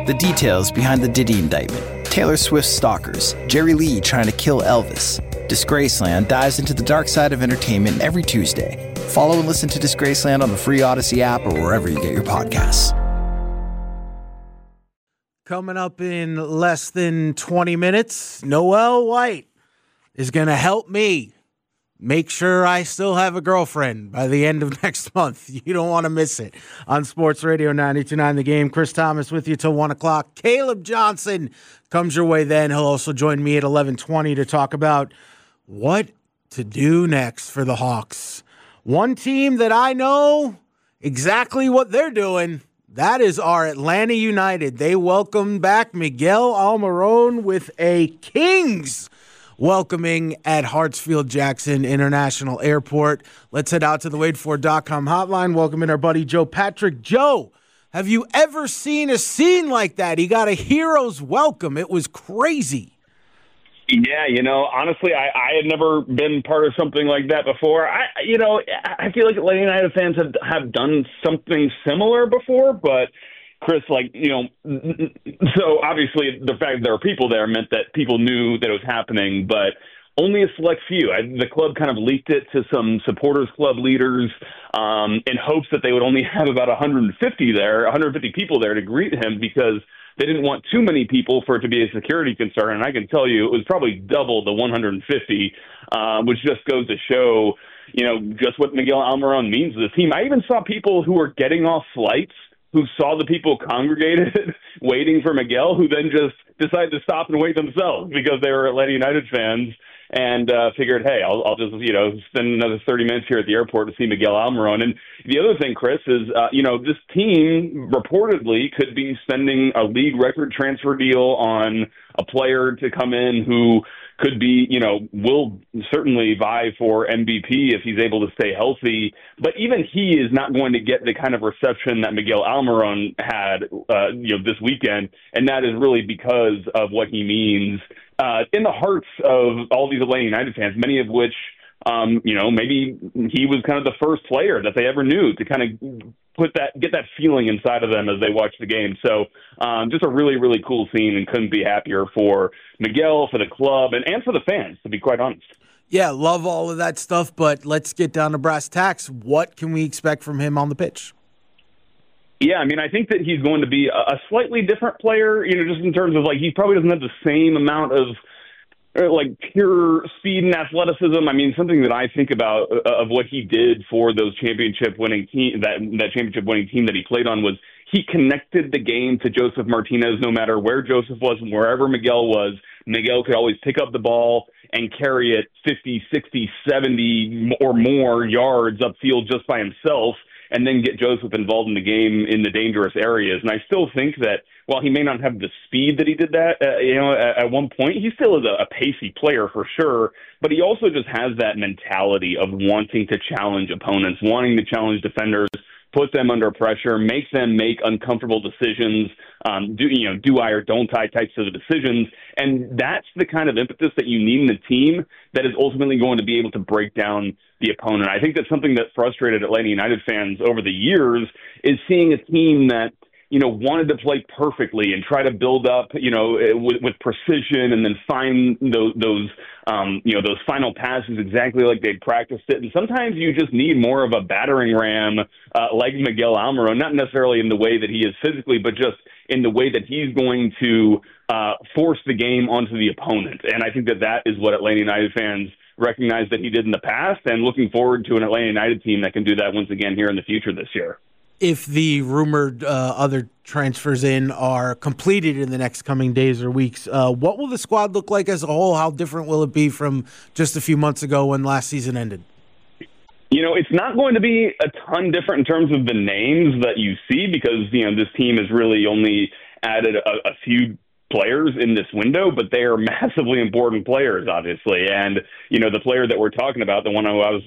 The details behind the Diddy indictment, Taylor Swift's stalkers, Jerry Lee trying to kill Elvis. Disgraceland dives into the dark side of entertainment every Tuesday. Follow and listen to Disgraceland on the free Odyssey app or wherever you get your podcasts. Coming up in less than 20 minutes, Noel White is going to help me make sure I still have a girlfriend by the end of next month. You don't want to miss it. On Sports Radio 92.9 The Game, Chris Thomas with you till 1 o'clock. Caleb Johnson comes your way then. He'll also join me at 11:20 to talk about what to do next for the Hawks. One team that I know exactly what they're doing, that is our Atlanta United. They welcomed back Miguel Almiron with a Kings welcoming at Hartsfield-Jackson International Airport. Let's head out to the WadeFord.com hotline. Welcome in our buddy Joe Patrick. Joe, have you ever seen a scene like that? He got a hero's welcome. It was crazy. Yeah, honestly, I had never been part of something like that before. I feel like Atlanta United fans have done something similar before, but Chris, so obviously the fact that there were people there meant that people knew that it was happening, but only a select few. The club kind of leaked it to some supporters club leaders in hopes that they would only have about 150 people there to greet him because they didn't want too many people for it to be a security concern. And I can tell you it was probably double the 150, which just goes to show, just what Miguel Almiron means to the team. I even saw people who were getting off flights who saw the people congregated waiting for Miguel, who then just decided to stop and wait themselves because they were Atlanta United fans and figured, hey, I'll just, spend another 30 minutes here at the airport to see Miguel Almiron. And the other thing, Chris, is, this team reportedly could be spending a league record transfer deal on a player to come in who could be, will certainly vie for MVP if he's able to stay healthy. But even he is not going to get the kind of reception that Miguel Almiron had, this weekend. And that is really because of what he means in the hearts of all these Atlanta United fans, many of which, maybe he was kind of the first player that they ever knew to kind of get that feeling inside of them as they watch the game. So just a really, really cool scene, and couldn't be happier for Miguel, for the club, and for the fans, to be quite honest. Yeah, love all of that stuff, but let's get down to brass tacks. What can we expect from him on the pitch? Yeah, I think that he's going to be a slightly different player, just in terms of, he probably doesn't have the same amount of pure speed and athleticism. Something that I think about of what he did for those championship-winning team, that championship-winning team that he played on, was he connected the game to Joseph Martinez. No matter where Joseph was and wherever Miguel was, Miguel could always pick up the ball and carry it 50, 60, 70 or more yards upfield just by himself, and then get Joseph involved in the game in the dangerous areas. And I still think that while he may not have the speed that he did that, at one point, he still is a pacey player for sure, but he also just has that mentality of wanting to challenge opponents, wanting to challenge defenders, put them under pressure, make them make uncomfortable decisions, do I or don't I types of decisions. And that's the kind of impetus that you need in a team that is ultimately going to be able to break down the opponent. I think that's something that frustrated Atlanta United fans over the years, is seeing a team that, wanted to play perfectly and try to build up, with precision, and then find those final passes exactly like they practiced it. And sometimes you just need more of a battering ram like Miguel Almiron, not necessarily in the way that he is physically, but just in the way that he's going to force the game onto the opponent. And I think that is what Atlanta United fans recognize that he did in the past, and looking forward to an Atlanta United team that can do that once again here in the future this year. If the rumored other transfers in are completed in the next coming days or weeks, what will the squad look like as a whole? How different will it be from just a few months ago when last season ended? It's not going to be a ton different in terms of the names that you see, because, this team has really only added a few players in this window, but they are massively important players, obviously. And, the player that we're talking about, the one who I was,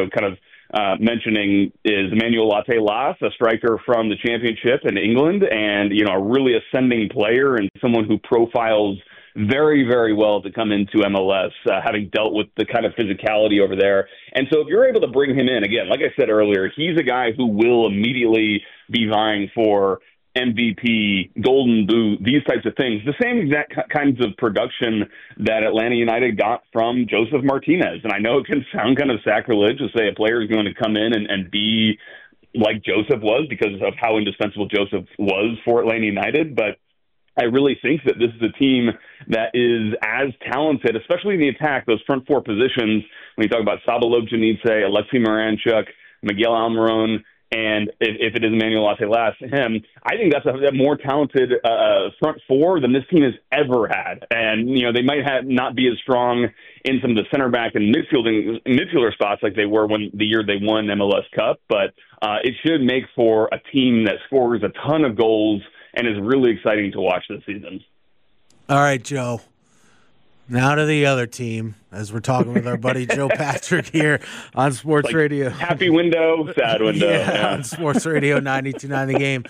mentioning, is Emmanuel Latte-Las, a striker from the championship in England, and, a really ascending player and someone who profiles very, very well to come into MLS, having dealt with the kind of physicality over there. And so if you're able to bring him in, again, like I said earlier, he's a guy who will immediately be vying for MVP, Golden Boot, these types of things. The same exact kinds of production that Atlanta United got from Josef Martinez. And I know it can sound kind of sacrilege to say a player is going to come in and be like Josef was because of how indispensable Josef was for Atlanta United. But I really think that this is a team that is as talented, especially in the attack, those front four positions, when you talk about Saba Lobjanidze, Alexei Miranchuk, Miguel Almiron, and if it is Emmanuel Latte-Las, him, I think that's a more talented front four than this team has ever had. And, they might not be as strong in some of the center back and midfielder spots like they were when the year they won MLS Cup, but it should make for a team that scores a ton of goals and is really exciting to watch this season. All right, Joe. Now to the other team, as we're talking with our buddy Joe Patrick here on Sports Radio. Happy window, sad window. Yeah. On Sports Radio 92.9 The Game.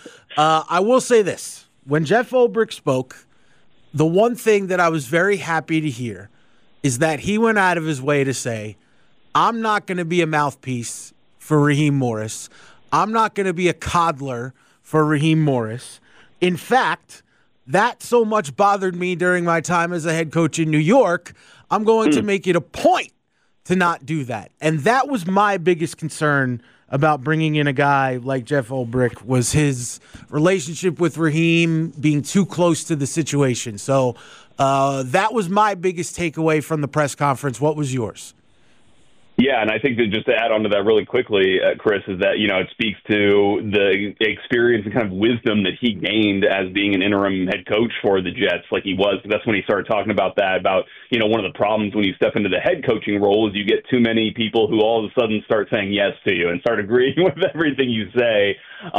I will say this. When Jeff Ulbrich spoke, the one thing that I was very happy to hear is that he went out of his way to say, I'm not going to be a mouthpiece for Raheem Morris. I'm not going to be a coddler for Raheem Morris. In fact, that so much bothered me during my time as a head coach in New York, I'm going to make it a point to not do that. And that was my biggest concern about bringing in a guy like Jeff Ulbrich, was his relationship with Raheem being too close to the situation. So that was my biggest takeaway from the press conference. What was yours? Yeah, and I think that just to add on to that really quickly, Chris, is that, it speaks to the experience and kind of wisdom that he gained as being an interim head coach for the Jets like he was. That's when he started talking about that, about, one of the problems when you step into the head coaching role is you get too many people who all of a sudden start saying yes to you and start agreeing with everything you say,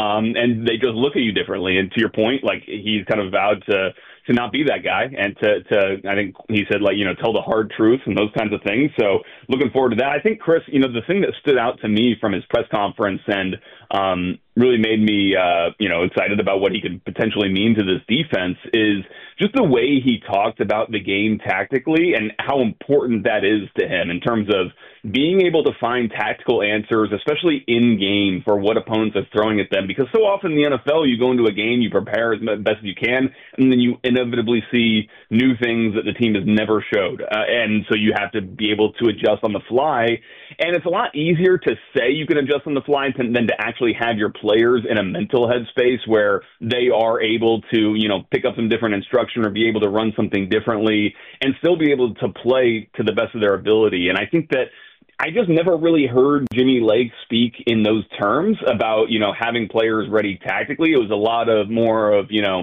and they just look at you differently. And to your point, like, he's kind of vowed to not be that guy and to I think he said, tell the hard truth and those kinds of things. So looking forward to that. I think, Chris, the thing that stood out to me from his press conference and really made me, excited about what he could potentially mean to this defense is just the way he talked about the game tactically and how important that is to him in terms of being able to find tactical answers, especially in game, for what opponents are throwing at them. Because so often in the NFL, you go into a game, you prepare as best as you can, and then you inevitably see new things that the team has never showed. And so you have to be able to adjust on the fly. And it's a lot easier to say you can adjust on the fly than to actually have your players in a mental headspace where they are able to, pick up some different instruction or be able to run something differently and still be able to play to the best of their ability. And I think that I just never really heard Jimmy Lake speak in those terms about, having players ready tactically. It was a lot of more of, we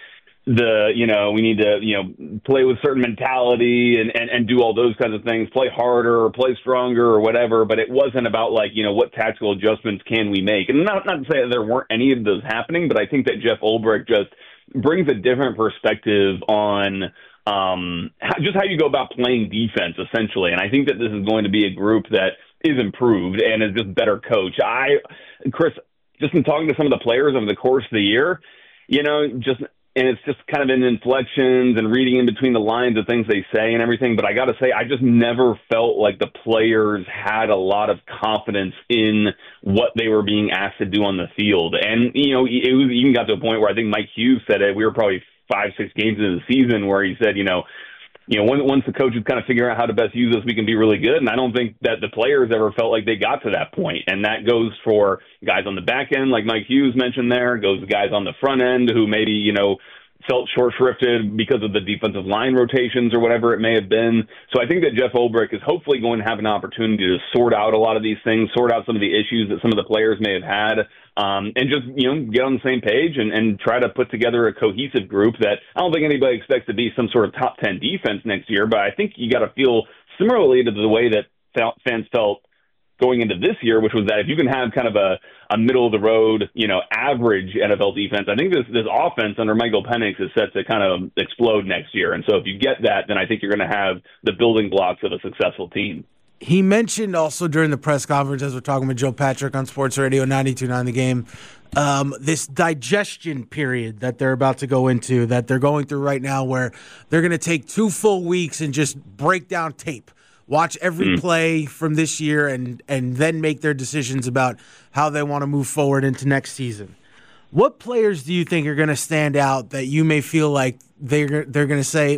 need to, play with certain mentality and do all those kinds of things, play harder or play stronger or whatever. But it wasn't about what tactical adjustments can we make? And not to say that there weren't any of those happening, but I think that Jeff Ulbrich just brings a different perspective on how you go about playing defense, essentially. And I think that this is going to be a group that is improved and is just better coached. Chris, just in talking to some of the players over the course of the year, and it's just kind of in inflections and reading in between the lines of things they say and everything. But I got to say, I just never felt like the players had a lot of confidence in what they were being asked to do on the field. And, it even got to a point where I think Mike Hughes said it. We were probably 5-6 games into the season where he said, once the coaches kind of figure out how to best use us, we can be really good. And I don't think that the players ever felt like they got to that point. And that goes for guys on the back end, like Mike Hughes mentioned there, goes to guys on the front end who maybe, felt short-shrifted because of the defensive line rotations or whatever it may have been. So I think that Jeff Ulbrich is hopefully going to have an opportunity to sort out a lot of these things, sort out some of the issues that some of the players may have had, and just, get on the same page and try to put together a cohesive group that I don't think anybody expects to be some sort of top 10 defense next year, but I think you got to feel similarly to the way that fans felt going into this year, which was that if you can have kind of a middle-of-the-road, average NFL defense, I think this offense under Michael Penix is set to kind of explode next year. And so if you get that, then I think you're going to have the building blocks of a successful team. He mentioned also during the press conference, as we're talking with Joe Patrick on Sports Radio 92.9 The Game, this digestion period that they're about to go into, that they're going through right now, where they're going to take 2 full weeks and just break down tape. Watch every play from this year and then make their decisions about how they want to move forward into next season. What players do you think are going to stand out that you may feel like they're going to say,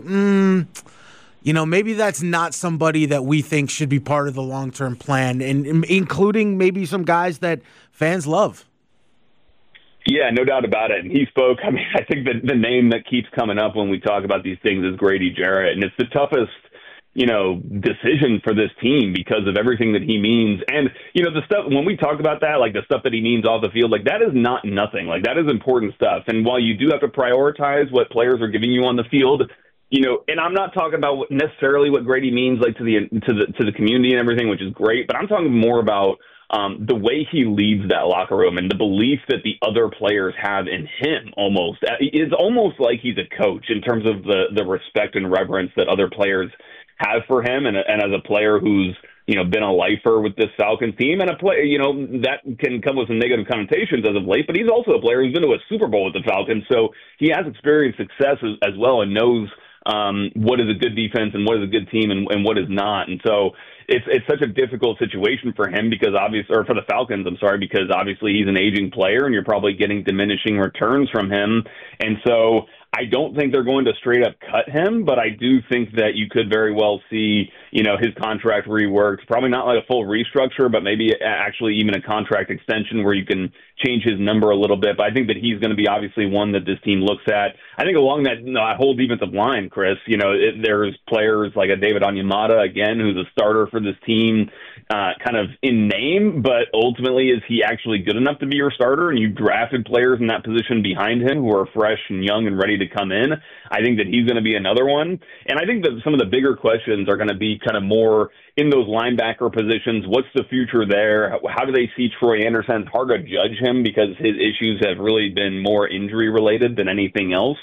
maybe that's not somebody that we think should be part of the long-term plan, and including maybe some guys that fans love? Yeah, no doubt about it. And he spoke. I mean, I think that the name that keeps coming up when we talk about these things is Grady Jarrett, and it's the toughest decision for this team because of everything that he means. And, the stuff, when we talk about that, like the stuff that he means off the field, like that is not nothing. Like that is important stuff. And while you do have to prioritize what players are giving you on the field, and I'm not talking about necessarily what Grady means, like to the community and everything, which is great, but I'm talking more about the way he leads that locker room and the belief that the other players have in him almost. It's almost like he's a coach in terms of the respect and reverence that other players have for him, and as a player who's been a lifer with this Falcons team, and a player that can come with some negative connotations as of late, but he's also a player who's been to a Super Bowl with the Falcons, so he has experienced success as well and knows what is a good defense and what is a good team and what is not. And so it's such a difficult situation for him because for the Falcons, because obviously he's an aging player and you're probably getting diminishing returns from him. And so I don't think they're going to straight up cut him, but I do think that you could very well see, his contract reworked, probably not like a full restructure, but maybe actually even a contract extension where you can change his number a little bit. But I think that he's going to be obviously one that this team looks at. I think along that whole defensive line, Chris, there's players like a David Onyemata, again, who's a starter for this team, kind of in name, but ultimately is he actually good enough to be your starter? And you drafted players in that position behind him who are fresh and young and ready to come in. I think that he's going to be another one. And I think that some of the bigger questions are going to be kind of more in those linebacker positions. What's the future there? How do they see Troy Anderson? It's hard to judge him because his issues have really been more injury related than anything else.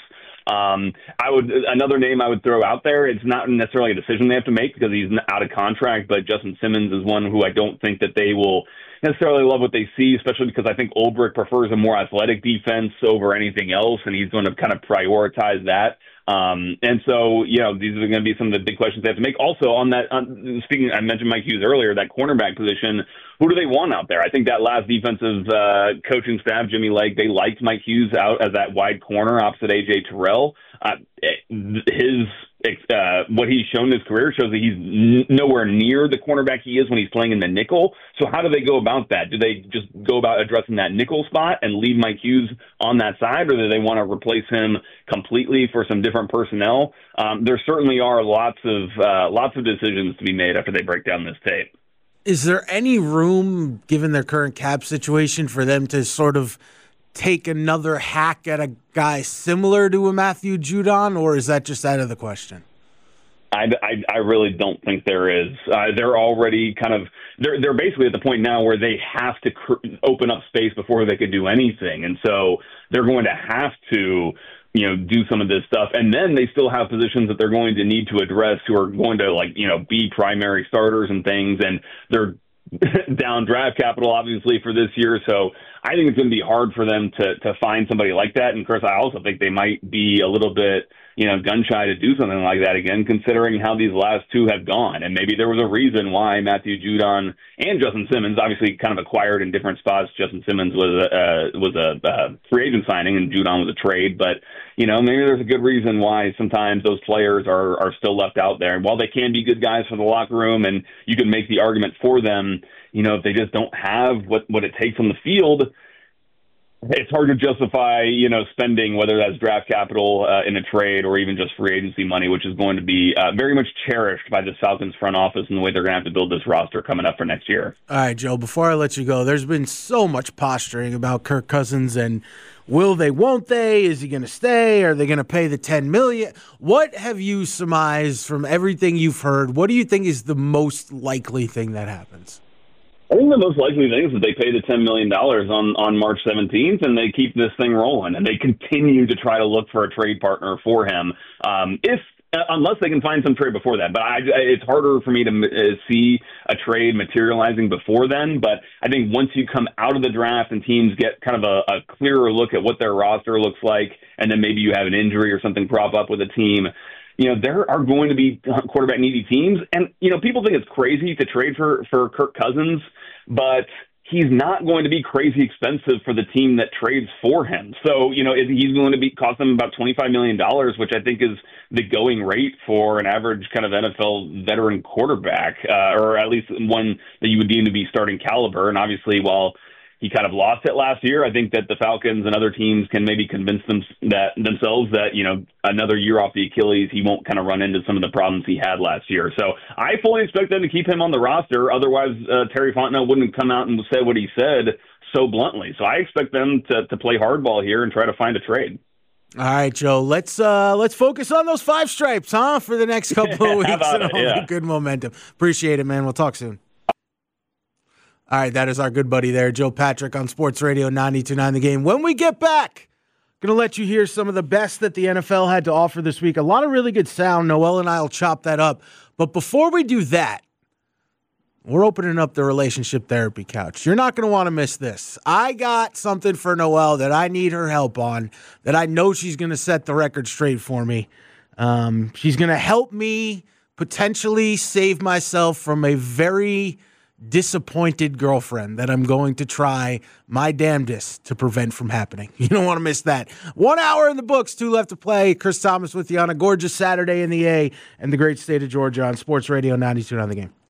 Another name I would throw out there, it's not necessarily a decision they have to make because he's out of contract, but Justin Simmons is one who I don't think that they will necessarily love what they see, especially because I think Ulbrich prefers a more athletic defense over anything else, and he's going to kind of prioritize that. And so, these are going to be some of the big questions they have to make. Also, speaking, I mentioned Mike Hughes earlier, that cornerback position, who do they want out there? I think that last defensive coaching staff, Jimmy Lake, they liked Mike Hughes out as that wide corner opposite A.J. Terrell. What he's shown in his career shows that he's nowhere near the cornerback he is when he's playing in the nickel. So how do they go about that? Do they just go about addressing that nickel spot and leave Mike Hughes on that side, or do they want to replace him completely for some different personnel? There certainly are lots of decisions to be made after they break down this tape. Is there any room, given their current cap situation, for them to sort of take another hack at a guy similar to a Matthew Judon, or is that just out of the question? I really don't think there is. They're already they're basically at the point now where they have to open up space before they could do anything. And so they're going to have to, do some of this stuff. And then they still have positions that they're going to need to address who are going to be primary starters and things. And they're down draft capital, obviously, for this year. So I think it's going to be hard for them to find somebody like that. And, Chris, I also think they might be a little bit, gun shy to do something like that again, considering how these last two have gone. And maybe there was a reason why Matthew Judon and Justin Simmons, obviously kind of acquired in different spots. Justin Simmons was a free agent signing and Judon was a trade. But, maybe there's a good reason why sometimes those players are still left out there. And while they can be good guys for the locker room and you can make the argument for them, if they just don't have what it takes on the field, it's hard to justify, spending, whether that's draft capital in a trade or even just free agency money, which is going to be very much cherished by the Falcons front office and the way they're going to have to build this roster coming up for next year. All right, Joe, before I let you go, there's been so much posturing about Kirk Cousins and will they, won't they? Is he going to stay? Are they going to pay the $10 million? What have you surmised from everything you've heard? What do you think is the most likely thing that happens? I think the most likely thing is that they pay the $10 million on March 17th and they keep this thing rolling and they continue to try to look for a trade partner for him. Unless they can find some trade before that. But it's harder for me to see a trade materializing before then. But I think once you come out of the draft and teams get kind of a clearer look at what their roster looks like, and then maybe you have an injury or something prop up with a team, there are going to be quarterback needy teams. And, people think it's crazy to trade for Kirk Cousins, but he's not going to be crazy expensive for the team that trades for him. So, he's going to cost them about $25 million, which I think is the going rate for an average kind of NFL veteran quarterback, or at least one that you would deem to be starting caliber. And obviously, while he kind of lost it last year, I think that the Falcons and other teams can maybe convince themselves that, another year off the Achilles, he won't kind of run into some of the problems he had last year. So I fully expect them to keep him on the roster. Otherwise, Terry Fontenot wouldn't come out and say what he said so bluntly. So I expect them to play hardball here and try to find a trade. All right, Joe, let's focus on those 5 stripes, for the next couple of weeks. And good momentum. Appreciate it, man. We'll talk soon. All right, that is our good buddy there, Joe Patrick on Sports Radio 92.9 The Game. When we get back, going to let you hear some of the best that the NFL had to offer this week. A lot of really good sound. Noel and I will chop that up. But before we do that, we're opening up the relationship therapy couch. You're not going to want to miss this. I got something for Noel that I need her help on, that I know she's going to set the record straight for me. She's going to help me potentially save myself from a very disappointed girlfriend that I'm going to try my damnedest to prevent from happening. You don't want to miss that. 1 hour in the books, 2 left to play. Chris Thomas with you on a gorgeous Saturday in the A and the great state of Georgia on Sports Radio 92.9 The Game.